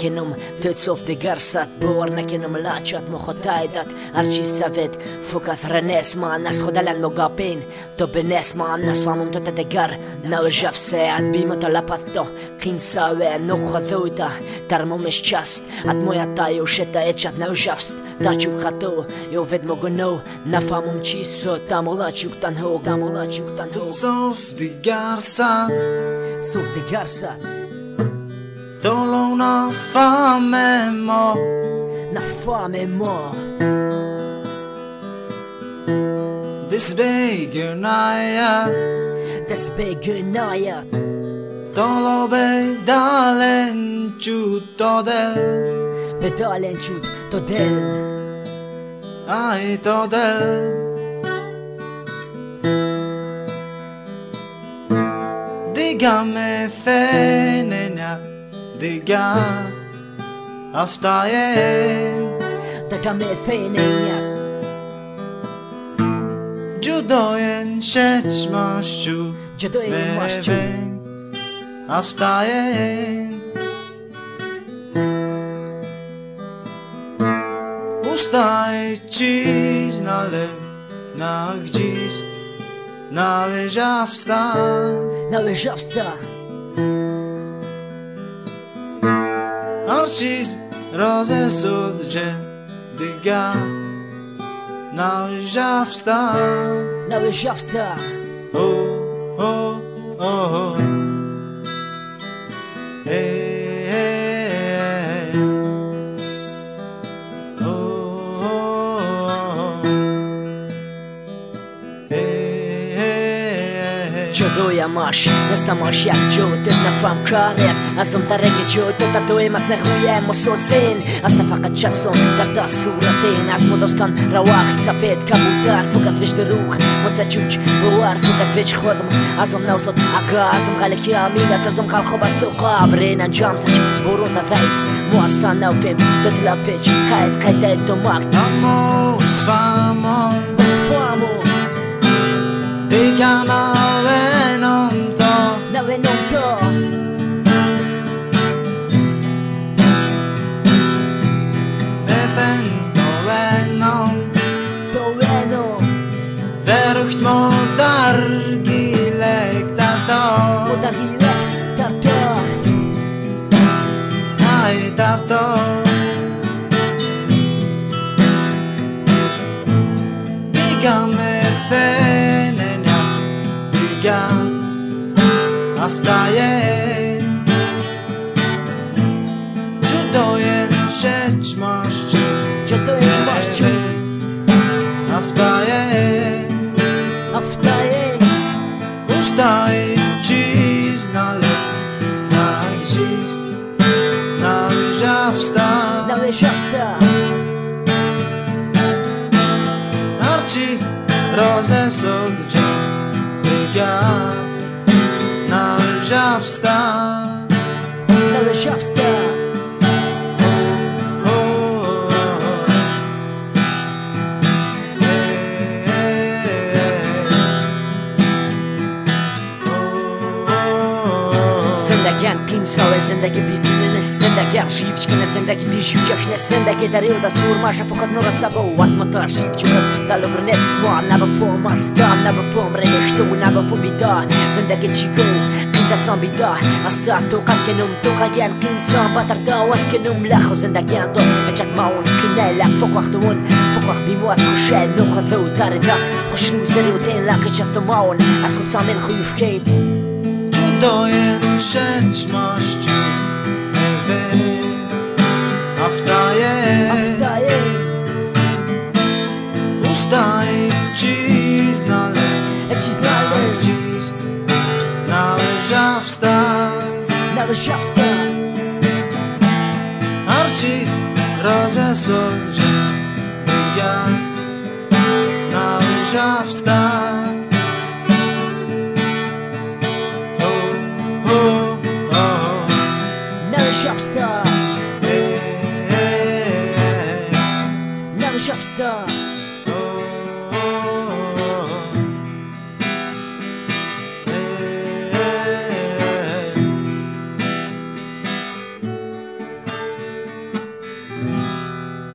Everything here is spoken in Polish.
kienum tëtsof dhe garsat bor në kienum laqat më khotajdat arqis sa vet fukat renes ma nas khodalan më gapin të benes ma nas famum të të gar na u gjafse atë bimë të lapat to kin sa ve nuk khadhuta tarmo me shqast atë moja ta ju sheta e qat na u gjafst ta që kato jo vet më gëno na famum qiso ta molla që këtan ho ta molla që këtan ho tëtsof dhe garsat sof dhe garsat Dolo na fame mo na fame mo Desbegër najat Dolo be dalen qut të del Pedalen qut të del Ai të del Diga me thenenja Diga aftajen Diga me thenenja Gjudojen sheq ma shqu Gjudojen ma shqu Aftajen Ustaj qiz na len Na gjist Na vejafsta Na vejafsta Arqiz roze sot gjen Diga Na vejafsta Na vejafsta Oh, oh, oh, oh Gjodoja mash, nësta mash jak gjotët në fam karet Azom të rege gjotët, ato e mat në huje mososin As të fakat qason, karta suratin Az më dostan rawak, cafet, kabutar Fukat veç dëruk, më të quq, buar Fukat veç khodëm, azom në usot Aga, azom gale kja amigat, azom kal khobat të qabre Në në gjam, sa që burun të dhejt Mua sta në ufim, do të la veç Kajt e të makt Amo, sfamo Sfamo Diga na venom to Na venom to Me fen to venom To venom Verucht mo dargilek tato Mo dargilek tarto Ai tarto Diga me thenenja Diga aftajen Gjudojen sheq ma shqu Gjudojen ma shqu Aftajen Aftajen Ustaj qiz na le Na gjist Na vejafsta Na vejafsta Arqiz roze sot gjen Diga Na vejafsta Na vejafsta Zendegen kinsa ve zendegi bitmini Zendegen shivçkine zendegi bir shivçakne Zendegi dariu da sur masha fokat nurat sabo Wat më të shivçkët Talo vërnes s'mua Na bëfo mas ta Na bëfo mrejnë shtu Na bëfo bita Zendegi qiko Kinta san bita Asta tokat kenum Toka jen kinsa Batar ta was kenum Lakho zendegen do E qat maun Kine lak Fok waktu un Fok wak bimuat Kushen Nuk hëdhu Tare dak Kushin zeri u ten lak E qat të maun As ku camin khujuf kejp Gjudojen sheq ma shqu Me ven Aftajen Aftajen Ustaj qiz na le E qiz na le gjist Na vejafsta Na vejafsta Arqiz roze sot gjen Diga Na vejafsta Never shall stop.